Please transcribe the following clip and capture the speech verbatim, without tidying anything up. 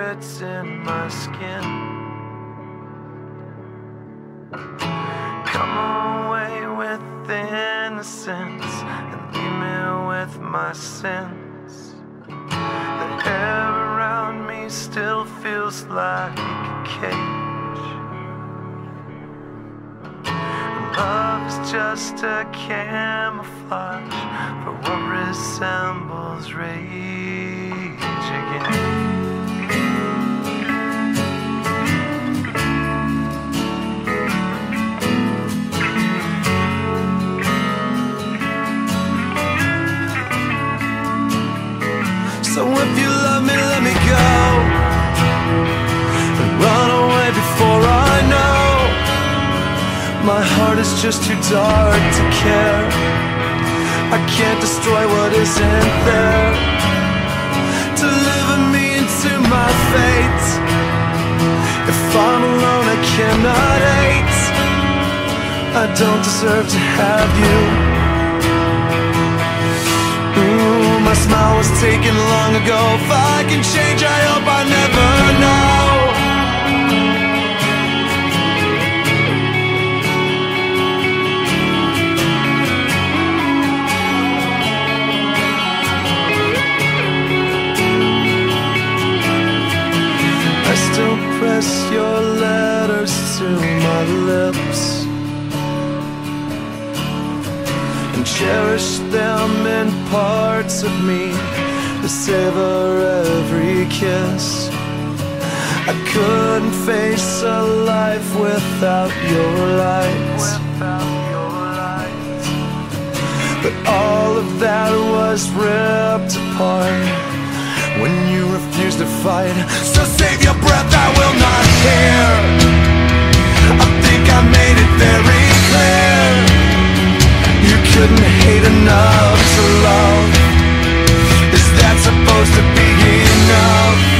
secrets in my skin. Come away with innocence and leave me with my sins. The air around me still feels like a cage. Love is just a camouflage for what resembles rage again. So if you love me, let me go and run away before I know. My heart is just too dark to care. I can't destroy what isn't there. Deliver me into my fate. If I'm alone, I cannot hate. I don't deserve to have you. Ooh, my smile was taken long ago. If I can change, I hope I never know. I still press your letters to my lips and cherish them in parts of me to savor every kiss. I couldn't face a life without your light, but all of that was ripped apart when you refused to fight. So save your breath, I will not care. I think I made it very clear. You couldn't hate enough to love. Is that supposed to be enough?